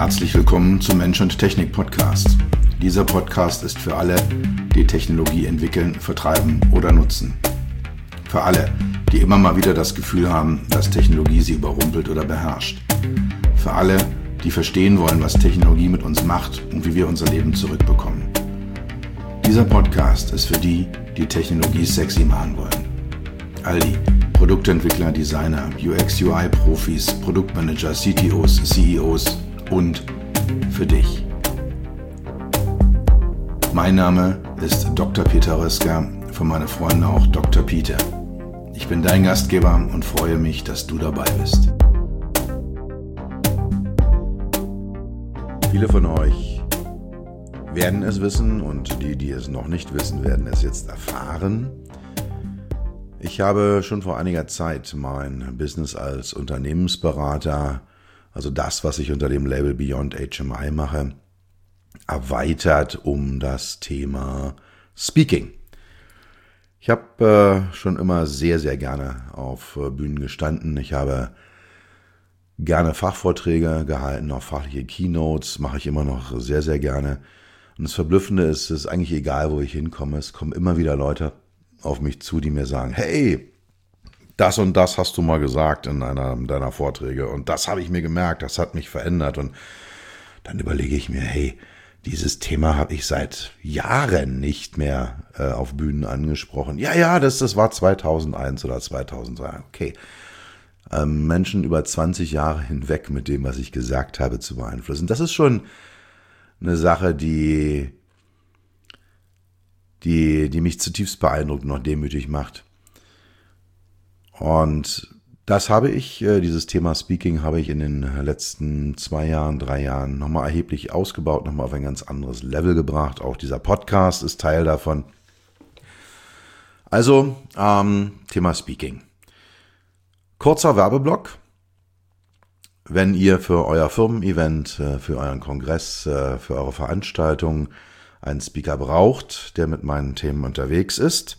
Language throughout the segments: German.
Herzlich willkommen zum Mensch und Technik Podcast. Dieser Podcast ist für alle, die Technologie entwickeln, vertreiben oder nutzen. Für alle, die immer mal wieder das Gefühl haben, dass Technologie sie überrumpelt oder beherrscht. Für alle, die verstehen wollen, was Technologie mit uns macht und wie wir unser Leben zurückbekommen. Dieser Podcast ist für die, die Technologie sexy machen wollen. All die Produktentwickler, Designer, UX-UI-Profis, Produktmanager, CTOs, CEOs und für dich. Mein Name ist Dr. Peter Röska, von meinen Freunden auch Dr. Peter. Ich bin dein Gastgeber und freue mich, dass du dabei bist. Viele von euch werden es wissen und die, die es noch nicht wissen, werden es jetzt erfahren. Ich habe schon vor einiger Zeit mein Business als Unternehmensberater, also das, was ich unter dem Label Beyond HMI mache, erweitert um das Thema Speaking. Ich habe schon immer sehr, sehr gerne auf Bühnen gestanden. Ich habe gerne Fachvorträge gehalten, auch fachliche Keynotes, mache ich immer noch sehr, sehr gerne. Und das Verblüffende ist, es ist eigentlich egal, wo ich hinkomme, es kommen immer wieder Leute auf mich zu, die mir sagen, hey, das und das hast du mal gesagt in einer deiner Vorträge und das habe ich mir gemerkt, das hat mich verändert. Und dann überlege ich mir, hey, dieses Thema habe ich seit Jahren nicht mehr auf Bühnen angesprochen. Ja, das war 2001 oder 2003. Okay, Menschen über 20 Jahre hinweg mit dem, was ich gesagt habe, zu beeinflussen. Das ist schon eine Sache, die mich zutiefst beeindruckt und auch demütig macht. Und das habe ich, dieses Thema Speaking habe ich in den letzten 2 Jahren, 3 Jahren nochmal erheblich ausgebaut, nochmal auf ein ganz anderes Level gebracht. Auch dieser Podcast ist Teil davon. Also, Thema Speaking. Kurzer Werbeblock. Wenn ihr für euer Firmen-Event, für euren Kongress, für eure Veranstaltung einen Speaker braucht, der mit meinen Themen unterwegs ist.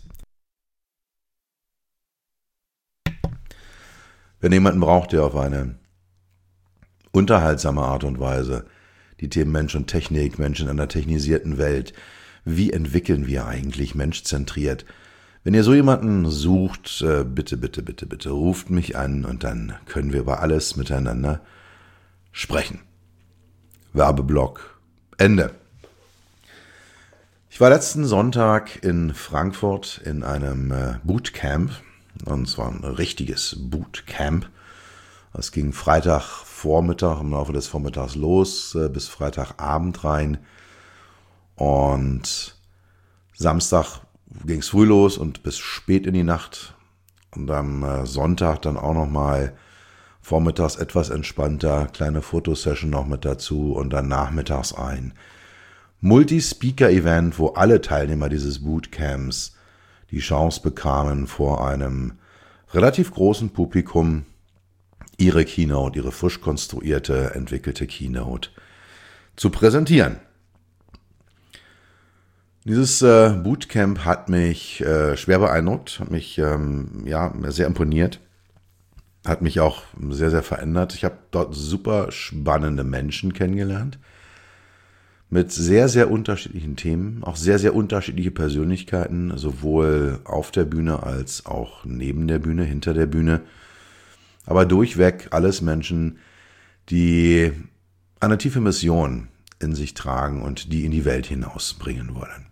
Wenn ihr jemanden braucht, der auf eine unterhaltsame Art und Weise die Themen Mensch und Technik, Mensch in einer technisierten Welt, wie entwickeln wir eigentlich menschzentriert? Wenn ihr so jemanden sucht, bitte, ruft mich an und dann können wir über alles miteinander sprechen. Werbeblock, Ende. Ich war letzten Sonntag in Frankfurt in einem Bootcamp, und zwar ein richtiges Bootcamp. Es ging Freitagvormittag, im Laufe des Vormittags los, bis Freitagabend rein. Und Samstag ging es früh los und bis spät in die Nacht. Und am Sonntag dann auch nochmal vormittags etwas entspannter, kleine Fotosession noch mit dazu und dann nachmittags ein Multi-Speaker-Event, wo alle Teilnehmer dieses Bootcamps die Chance bekamen, vor einem relativ großen Publikum ihre Keynote, ihre frisch konstruierte, entwickelte Keynote zu präsentieren. Dieses Bootcamp hat mich schwer beeindruckt, hat mich sehr imponiert, hat mich auch sehr, sehr verändert. Ich habe dort super spannende Menschen kennengelernt, mit sehr, sehr unterschiedlichen Themen, auch sehr, sehr unterschiedliche Persönlichkeiten, sowohl auf der Bühne als auch neben der Bühne, hinter der Bühne. Aber durchweg alles Menschen, die eine tiefe Mission in sich tragen und die in die Welt hinausbringen wollen.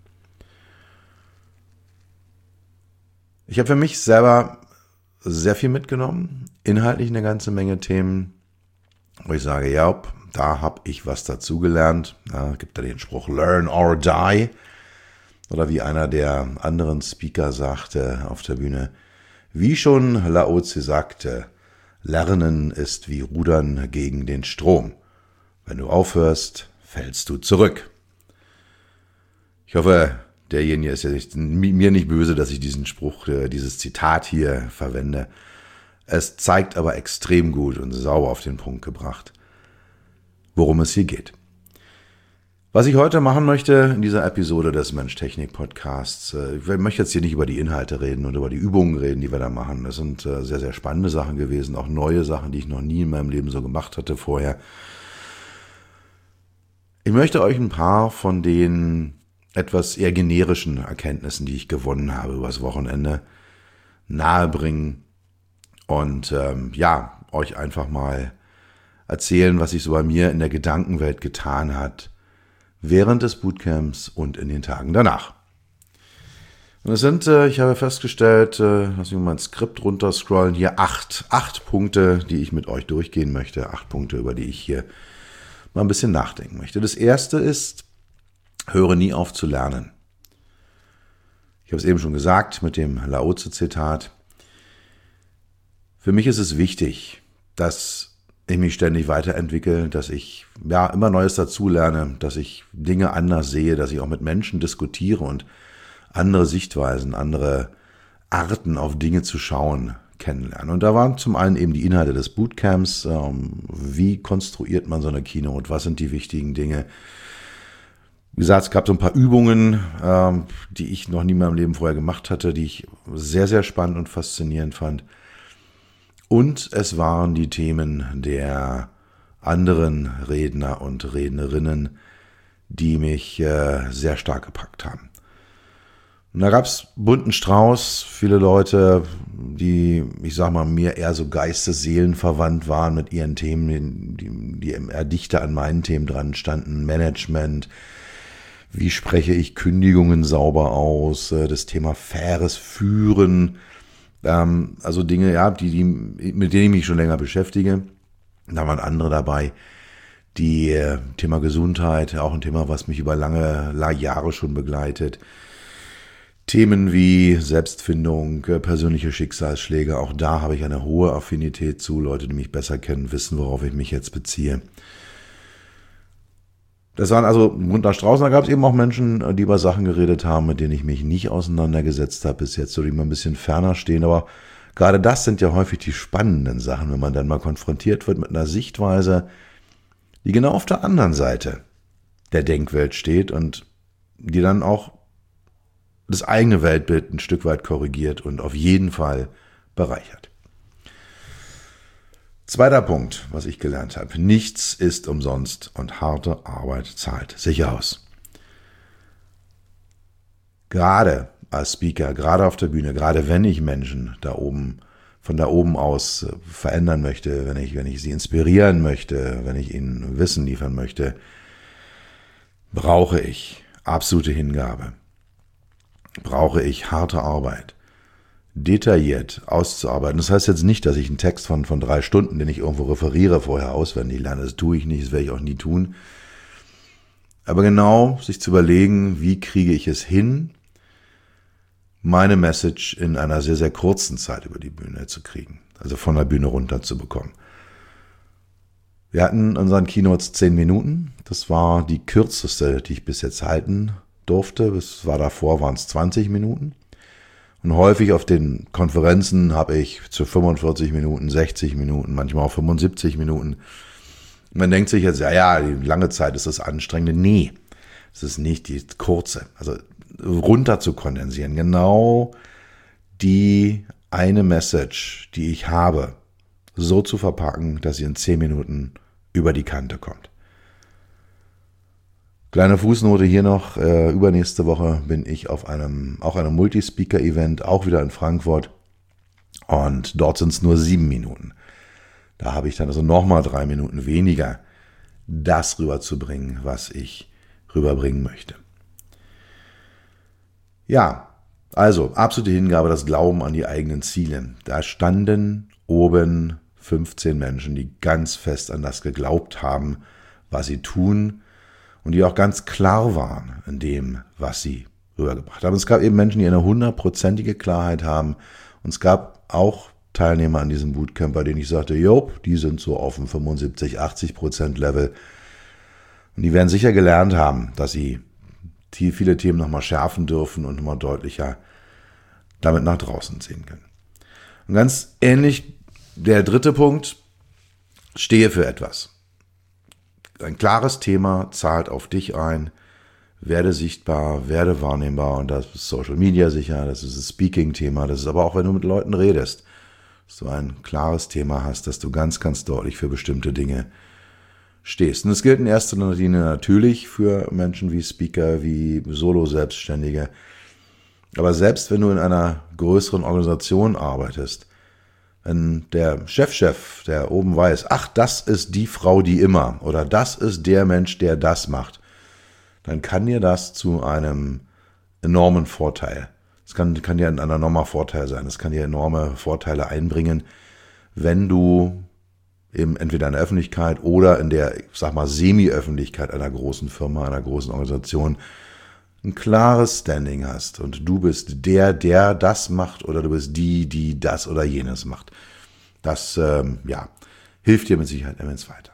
Ich habe für mich selber sehr viel mitgenommen, inhaltlich eine ganze Menge Themen, wo ich sage, ja, da habe ich was dazugelernt. Ja, gibt da den Spruch Learn or Die. Oder wie einer der anderen Speaker sagte auf der Bühne, wie schon Lao Tse sagte, Lernen ist wie Rudern gegen den Strom. Wenn du aufhörst, fällst du zurück. Ich hoffe, derjenige ist ja mir nicht böse, dass ich diesen Spruch, dieses Zitat hier verwende. Es zeigt aber extrem gut und sauber auf den Punkt gebracht, worum es hier geht. Was ich heute machen möchte in dieser Episode des Mensch-Technik-Podcasts, ich möchte jetzt hier nicht über die Inhalte reden und über die Übungen reden, die wir da machen. Das sind sehr, sehr spannende Sachen gewesen, auch neue Sachen, die ich noch nie in meinem Leben so gemacht hatte vorher. Ich möchte euch ein paar von den etwas eher generischen Erkenntnissen, die ich gewonnen habe übers Wochenende, nahebringen und euch einfach mal erzählen, was sich so bei mir in der Gedankenwelt getan hat während des Bootcamps und in den Tagen danach. Und es sind, ich habe festgestellt, lass mich mal mein Skript runterscrollen, hier acht Punkte, die ich mit euch durchgehen möchte, 8 Punkte, über die ich hier mal ein bisschen nachdenken möchte. Das erste ist, höre nie auf zu lernen. Ich habe es eben schon gesagt mit dem Lao-Tzu-Zitat. Für mich ist es wichtig, dass ich mich ständig weiterentwickle, dass ich immer Neues dazulerne, dass ich Dinge anders sehe, dass ich auch mit Menschen diskutiere und andere Sichtweisen, andere Arten auf Dinge zu schauen kennenlernen. Und da waren zum einen eben die Inhalte des Bootcamps, wie konstruiert man so eine Keynote, was sind die wichtigen Dinge. Wie gesagt, es gab so ein paar Übungen, die ich noch nie in meinem Leben vorher gemacht hatte, die ich sehr, sehr spannend und faszinierend fand. Und es waren die Themen der anderen Redner und Rednerinnen, die mich sehr stark gepackt haben. Und da gab es bunten Strauß, viele Leute, die, ich sag mal, mir eher so geistes-seelenverwandt waren mit ihren Themen, die eher dichter an meinen Themen dran standen. Management, wie spreche ich Kündigungen sauber aus, das Thema faires Führen, also Dinge, mit denen ich mich schon länger beschäftige. Da waren andere dabei, die Thema Gesundheit, auch ein Thema, was mich über lange Jahre schon begleitet. Themen wie Selbstfindung, persönliche Schicksalsschläge, auch da habe ich eine hohe Affinität zu. Leute, die mich besser kennen, wissen, worauf ich mich jetzt beziehe. Das waren also bunter Strauß. Da gab es eben auch Menschen, die über Sachen geredet haben, mit denen ich mich nicht auseinandergesetzt habe bis jetzt, so die mal ein bisschen ferner stehen. Aber gerade das sind ja häufig die spannenden Sachen, wenn man dann mal konfrontiert wird mit einer Sichtweise, die genau auf der anderen Seite der Denkwelt steht und die dann auch das eigene Weltbild ein Stück weit korrigiert und auf jeden Fall bereichert. Zweiter Punkt, was ich gelernt habe. Nichts ist umsonst und harte Arbeit zahlt sich aus. Gerade als Speaker, gerade auf der Bühne, gerade wenn ich Menschen von da oben aus verändern möchte, wenn ich sie inspirieren möchte, wenn ich ihnen Wissen liefern möchte, brauche ich absolute Hingabe. Brauche ich harte Arbeit, detailliert auszuarbeiten. Das heißt jetzt nicht, dass ich einen Text von 3 Stunden, den ich irgendwo referiere, vorher auswendig lerne. Das tue ich nicht, das werde ich auch nie tun. Aber genau sich zu überlegen, wie kriege ich es hin, meine Message in einer sehr, sehr kurzen Zeit über die Bühne zu kriegen. Also von der Bühne runter zu bekommen. Wir hatten in unseren Keynotes 10 Minuten. Das war die kürzeste, die ich bis jetzt halten durfte. Davor waren es 20 Minuten. Und häufig auf den Konferenzen habe ich zu 45 Minuten, 60 Minuten, manchmal auch 75 Minuten. Und man denkt sich jetzt, die lange Zeit ist das Anstrengende. Nee, es ist nicht die kurze. Also runter zu kondensieren. Genau die eine Message, die ich habe, so zu verpacken, dass sie in 10 Minuten über die Kante kommt. Kleine Fußnote hier noch, übernächste Woche bin ich auf einem Multispeaker-Event, auch wieder in Frankfurt, und dort sind es nur 7 Minuten. Da habe ich dann also nochmal 3 Minuten weniger, das rüberzubringen, was ich rüberbringen möchte. Ja, also absolute Hingabe, das Glauben an die eigenen Ziele. Da standen oben 15 Menschen, die ganz fest an das geglaubt haben, was sie tun, und die auch ganz klar waren in dem, was sie rübergebracht haben. Es gab eben Menschen, die eine 100%ige Klarheit haben. Und es gab auch Teilnehmer an diesem Bootcamp, bei denen ich sagte, die sind so auf dem 75-80% Level. Und die werden sicher gelernt haben, dass sie viele Themen nochmal schärfen dürfen und nochmal deutlicher damit nach draußen sehen können. Und ganz ähnlich der dritte Punkt, stehe für etwas. Ein klares Thema zahlt auf dich ein, werde sichtbar, werde wahrnehmbar, und das ist Social Media sicher, das ist das Speaking-Thema, das ist aber auch, wenn du mit Leuten redest, dass du ein klares Thema hast, dass du ganz, ganz deutlich für bestimmte Dinge stehst. Und das gilt in erster Linie natürlich für Menschen wie Speaker, wie Solo-Selbstständige. Aber selbst wenn du in einer größeren Organisation arbeitest, wenn der Chefchef, der oben weiß, ach, das ist die Frau, die immer, oder das ist der Mensch, der das macht, dann kann dir das zu einem enormen Vorteil. Es kann dir ein enormer Vorteil sein. Es kann dir enorme Vorteile einbringen, wenn du eben entweder in der Öffentlichkeit oder in der, ich sag mal, Semi-Öffentlichkeit einer großen Firma, einer großen Organisation ein klares Standing hast und du bist der das macht oder du bist die das oder jenes macht. Das hilft dir mit Sicherheit immens weiter.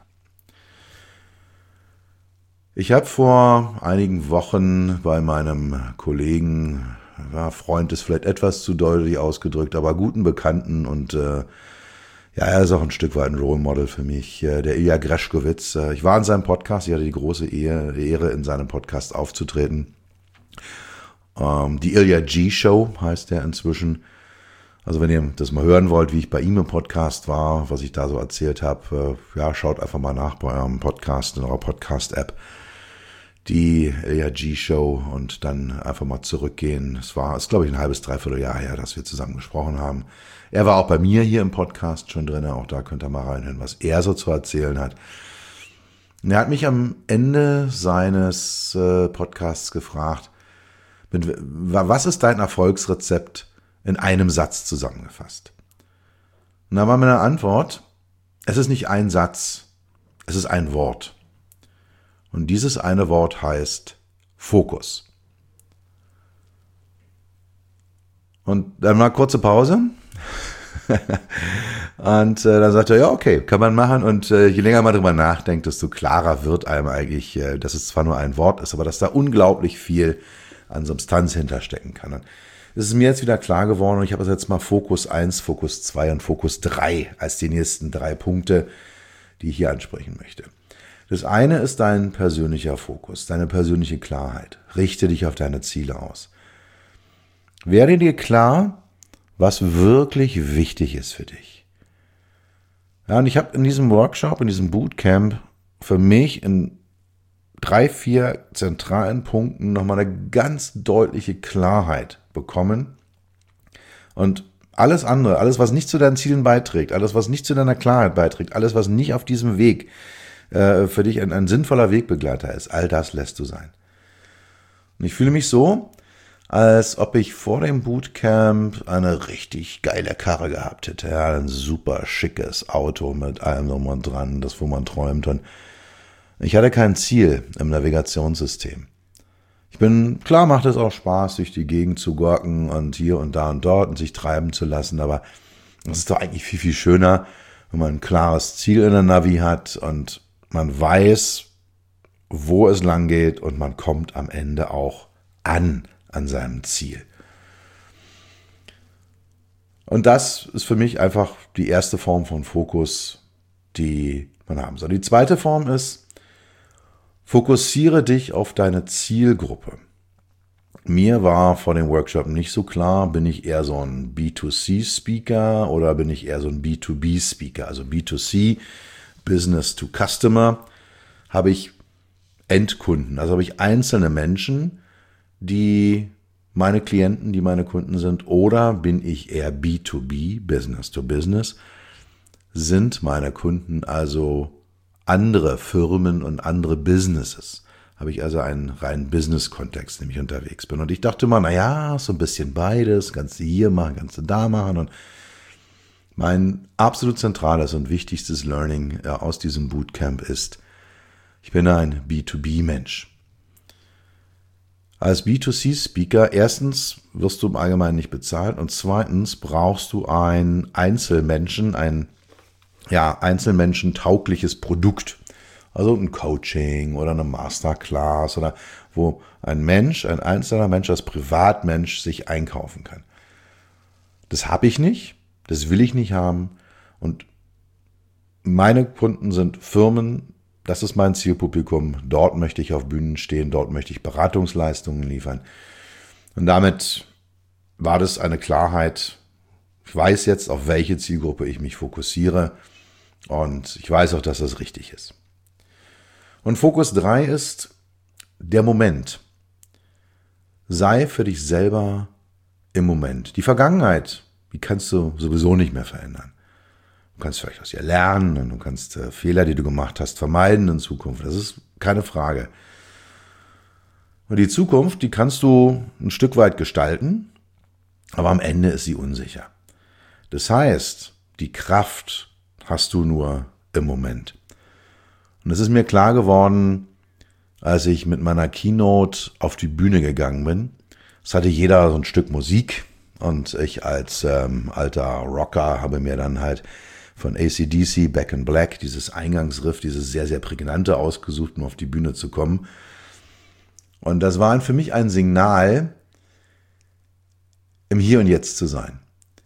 Ich habe vor einigen Wochen bei meinem Kollegen, Freund ist vielleicht etwas zu deutlich ausgedrückt, aber guten Bekannten und er ist auch ein Stück weit ein Role Model für mich, der Ilja Greschkowitz. Ich war in seinem Podcast, ich hatte die große Ehre, in seinem Podcast aufzutreten. Die Ilja G Show heißt der inzwischen. Also wenn ihr das mal hören wollt, wie ich bei ihm im Podcast war, was ich da so erzählt habe, schaut einfach mal nach bei eurem Podcast, in eurer Podcast-App. Die Ilja G Show und dann einfach mal zurückgehen. Es ist glaube ich, ein halbes, dreiviertel Jahr her, dass wir zusammen gesprochen haben. Er war auch bei mir hier im Podcast schon drin, auch da könnt ihr mal reinhören, was er so zu erzählen hat. Und er hat mich am Ende seines Podcasts gefragt, was ist dein Erfolgsrezept in einem Satz zusammengefasst? Und da war meine Antwort, es ist nicht ein Satz, es ist ein Wort. Und dieses eine Wort heißt Fokus. Und dann war kurze Pause. Und dann sagte er, ja, okay, kann man machen. Und je länger man drüber nachdenkt, desto klarer wird einem eigentlich, dass es zwar nur ein Wort ist, aber dass da unglaublich viel an Substanz hinterstecken kann. Und es ist mir jetzt wieder klar geworden und ich habe jetzt mal Fokus 1, Fokus 2 und Fokus 3 als die nächsten 3 Punkte, die ich hier ansprechen möchte. Das eine ist dein persönlicher Fokus, deine persönliche Klarheit. Richte dich auf deine Ziele aus. Werde dir klar, was wirklich wichtig ist für dich. Ja, und ich habe in diesem Workshop, in diesem Bootcamp für mich in 3, 4 zentralen Punkten nochmal eine ganz deutliche Klarheit bekommen. Und alles andere, alles, was nicht zu deinen Zielen beiträgt, alles, was nicht zu deiner Klarheit beiträgt, alles, was nicht auf diesem Weg für dich ein sinnvoller Wegbegleiter ist, all das lässt du sein. Und ich fühle mich so, als ob ich vor dem Bootcamp eine richtig geile Karre gehabt hätte. Ja, ein super schickes Auto mit allem drum und dran, das wo man träumt. Und ich hatte kein Ziel im Navigationssystem. Klar macht es auch Spaß, durch die Gegend zu gurken und hier und da und dort und sich treiben zu lassen, aber es ist doch eigentlich viel, viel schöner, wenn man ein klares Ziel in der Navi hat und man weiß, wo es lang geht und man kommt am Ende auch an seinem Ziel. Und das ist für mich einfach die erste Form von Fokus, die man haben soll. Die zweite Form ist, fokussiere dich auf deine Zielgruppe. Mir war vor dem Workshop nicht so klar, bin ich eher so ein B2C-Speaker oder bin ich eher so ein B2B-Speaker. Also B2C, Business to Customer, habe ich Endkunden, also habe ich einzelne Menschen, die meine Klienten, die meine Kunden sind, oder bin ich eher B2B, Business to Business, sind meine Kunden also andere Firmen und andere Businesses. Habe ich also einen reinen Business-Kontext, in dem ich unterwegs bin. Und ich dachte mal, so ein bisschen beides, kannst du hier machen, kannst du da machen. Und mein absolut zentrales und wichtigstes Learning aus diesem Bootcamp ist, ich bin ein B2B-Mensch. Als B2C-Speaker, erstens wirst du im Allgemeinen nicht bezahlt und zweitens brauchst du ein Einzelmenschen, ein einzelmenschentaugliches Produkt. Also ein Coaching oder eine Masterclass oder wo ein einzelner Mensch als Privatmensch sich einkaufen kann. Das habe ich nicht, das will ich nicht haben und meine Kunden sind Firmen, das ist mein Zielpublikum, dort möchte ich auf Bühnen stehen, dort möchte ich Beratungsleistungen liefern. Und damit war das eine Klarheit, ich weiß jetzt, auf welche Zielgruppe ich mich fokussiere und ich weiß auch, dass das richtig ist. Und Fokus 3 ist der Moment. Sei für dich selber im Moment. Die Vergangenheit, die kannst du sowieso nicht mehr verändern. Du kannst vielleicht aus ihr lernen und du kannst Fehler, die du gemacht hast, vermeiden in Zukunft. Das ist keine Frage. Und die Zukunft, die kannst du ein Stück weit gestalten, aber am Ende ist sie unsicher. Das heißt, die Kraft hast du nur im Moment. Und es ist mir klar geworden, als ich mit meiner Keynote auf die Bühne gegangen bin. Es hatte jeder so ein Stück Musik und ich als alter Rocker habe mir dann halt von AC/DC Back in Black dieses Eingangsriff, dieses sehr, sehr prägnante ausgesucht, um auf die Bühne zu kommen. Und das war für mich ein Signal, im Hier und Jetzt zu sein.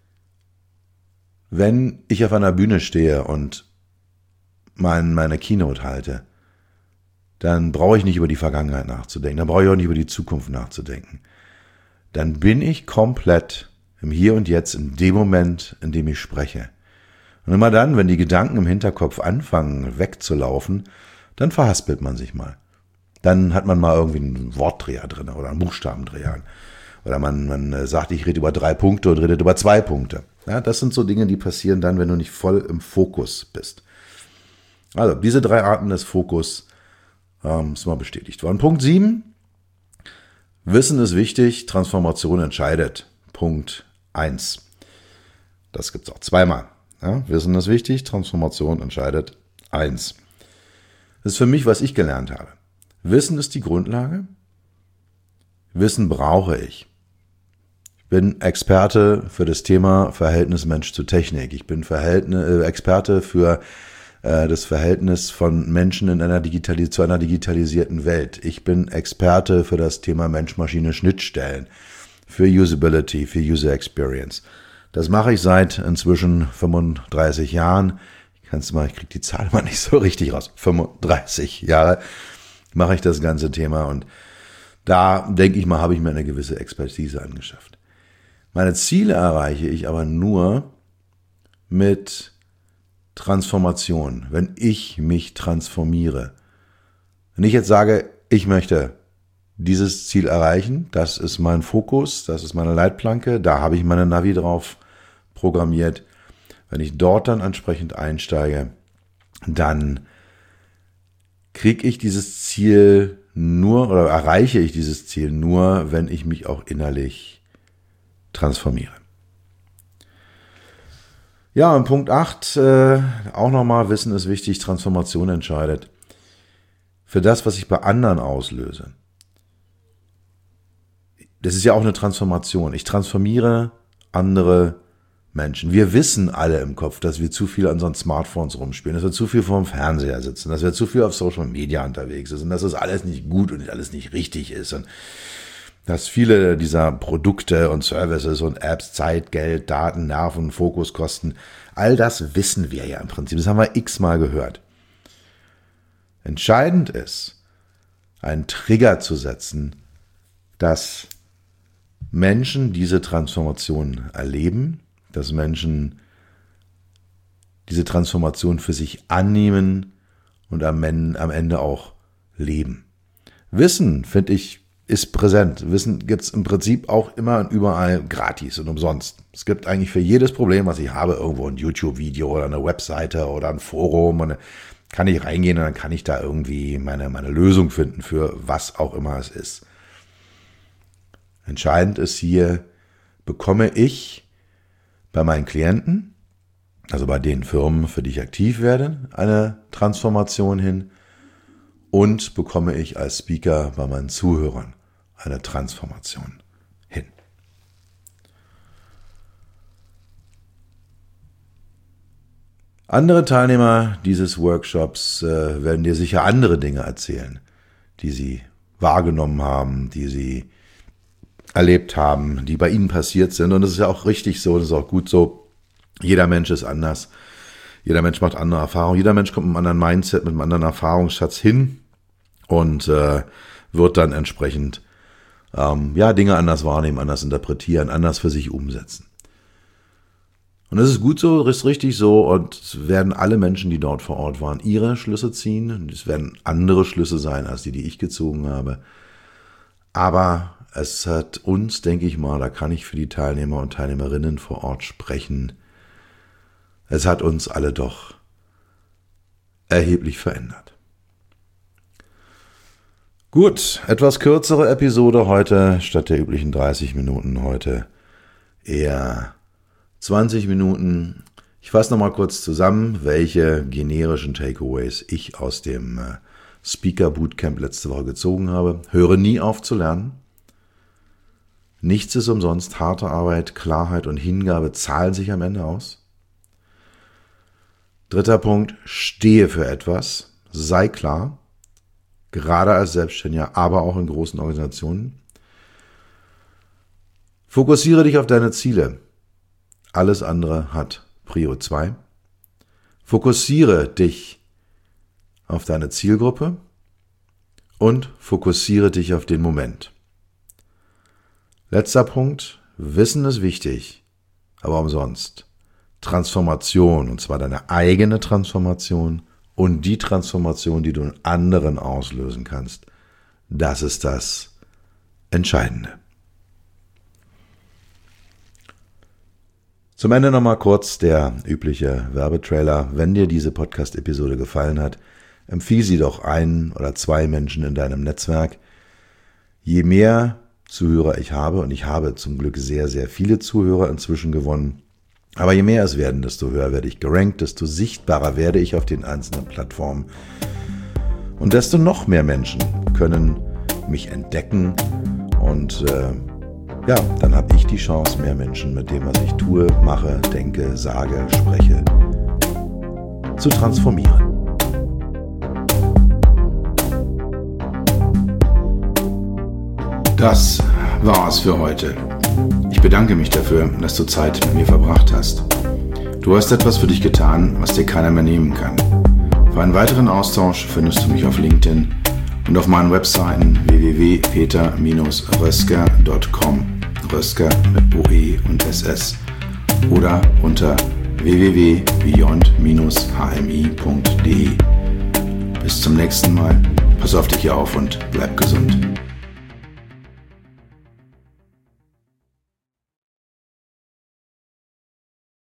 Wenn ich auf einer Bühne stehe und meine Keynote halte, dann brauche ich nicht über die Vergangenheit nachzudenken, dann brauche ich auch nicht über die Zukunft nachzudenken. Dann bin ich komplett im Hier und Jetzt, in dem Moment, in dem ich spreche. Und immer dann, wenn die Gedanken im Hinterkopf anfangen wegzulaufen, dann verhaspelt man sich mal. Dann hat man mal irgendwie einen Wortdreher drin oder einen Buchstabendreher. Oder man sagt, ich rede über 3 Punkte und redet über 2 Punkte. Ja, das sind so Dinge, die passieren dann, wenn du nicht voll im Fokus bist. Also, diese 3 Arten des Fokus ist mal bestätigt worden. Punkt 7. Wissen ist wichtig, Transformation entscheidet. Punkt 1. Das gibt es auch zweimal. Ja, Wissen ist wichtig, Transformation entscheidet 1. Das ist für mich, was ich gelernt habe. Wissen ist die Grundlage. Wissen brauche ich. Ich bin Experte für das Thema Verhältnis Mensch zu Technik. Ich bin Experte für das Verhältnis von Menschen zu einer digitalisierten Welt. Ich bin Experte für das Thema Mensch-Maschine-Schnittstellen, für Usability, für User Experience. Das mache ich seit inzwischen 35 Jahren. Ich kriege die Zahl mal nicht so richtig raus. 35 Jahre mache ich das ganze Thema und da, denke ich mal, habe ich mir eine gewisse Expertise angeschafft. Meine Ziele erreiche ich aber nur mit Transformation, wenn ich mich transformiere. Wenn ich jetzt sage, ich möchte dieses Ziel erreichen, das ist mein Fokus, das ist meine Leitplanke, da habe ich meine Navi drauf programmiert. Wenn ich dort dann entsprechend einsteige, dann kriege ich dieses Ziel nur oder erreiche ich dieses Ziel nur, wenn ich mich auch innerlich transformiere. Ja, und Punkt 8, auch nochmal, Wissen ist wichtig, Transformation entscheidet. Für das, was ich bei anderen auslöse. Das ist ja auch eine Transformation. Ich transformiere andere Menschen. Wir wissen alle im Kopf, dass wir zu viel an unseren Smartphones rumspielen, dass wir zu viel vor dem Fernseher sitzen, dass wir zu viel auf Social Media unterwegs sind und dass das alles nicht gut und alles nicht richtig ist und dass viele dieser Produkte und Services und Apps Zeit, Geld, Daten, Nerven, Fokus kosten. All das wissen wir ja im Prinzip. Das haben wir x-mal gehört. Entscheidend ist, einen Trigger zu setzen, dass Menschen diese Transformation erleben, dass Menschen diese Transformation für sich annehmen und am Ende auch leben. Wissen, finde ich, ist präsent. Wissen gibt es im Prinzip auch immer und überall gratis und umsonst. Es gibt eigentlich für jedes Problem, was ich habe, irgendwo ein YouTube-Video oder eine Webseite oder ein Forum. Und kann ich reingehen und dann kann ich da irgendwie meine Lösung finden für was auch immer es ist. Entscheidend ist hier, bekomme ich bei meinen Klienten, also bei den Firmen, für die ich aktiv werde, eine Transformation hin und bekomme ich als Speaker bei meinen Zuhörern eine Transformation hin. Andere Teilnehmer dieses Workshops werden dir sicher andere Dinge erzählen, die sie wahrgenommen haben, die sie erlebt haben, die bei ihnen passiert sind. Und das ist ja auch richtig so, das ist auch gut so. Jeder Mensch ist anders. Jeder Mensch macht andere Erfahrungen. Jeder Mensch kommt mit einem anderen Mindset, mit einem anderen Erfahrungsschatz hin und wird dann entsprechend Dinge anders wahrnehmen, anders interpretieren, anders für sich umsetzen. Und das ist gut so, ist richtig so und es werden alle Menschen, die dort vor Ort waren, ihre Schlüsse ziehen. Es werden andere Schlüsse sein, als die ich gezogen habe. Aber es hat uns, denke ich mal, da kann ich für die Teilnehmer und Teilnehmerinnen vor Ort sprechen, es hat uns alle doch erheblich verändert. Gut, etwas kürzere Episode heute, statt der üblichen 30 Minuten heute eher 20 Minuten. Ich fasse nochmal kurz zusammen, welche generischen Takeaways ich aus dem Speaker Bootcamp letzte Woche gezogen habe. Höre nie auf zu lernen. Nichts ist umsonst. Harte Arbeit, Klarheit und Hingabe zahlen sich am Ende aus. 3. Punkt, stehe für etwas, sei klar, gerade als Selbstständiger, aber auch in großen Organisationen. Fokussiere dich auf deine Ziele. Alles andere hat Prio 2. Fokussiere dich auf deine Zielgruppe und fokussiere dich auf den Moment. Letzter Punkt, Wissen ist wichtig, aber umsonst. Transformation, und zwar deine eigene Transformation und die Transformation, die du in anderen auslösen kannst, das ist das Entscheidende. Zum Ende nochmal kurz der übliche Werbetrailer. Wenn dir diese Podcast-Episode gefallen hat, empfiehl sie doch 1 oder 2 Menschen in deinem Netzwerk. Je mehr Zuhörer ich habe, und ich habe zum Glück sehr, sehr viele Zuhörer inzwischen gewonnen, aber je mehr es werden, desto höher werde ich gerankt, desto sichtbarer werde ich auf den einzelnen Plattformen und desto noch mehr Menschen können mich entdecken und dann habe ich die Chance, mehr Menschen mit dem, was ich tue, mache, denke, sage, spreche, zu transformieren. Das war's für heute. Ich bedanke mich dafür, dass du Zeit mit mir verbracht hast. Du hast etwas für dich getan, was dir keiner mehr nehmen kann. Für einen weiteren Austausch findest du mich auf LinkedIn und auf meinen Webseiten www.peter-rösker.com, Rösker mit OE und SS, oder unter www.beyond-hmi.de. Bis zum nächsten Mal. Pass auf dich auf und bleib gesund.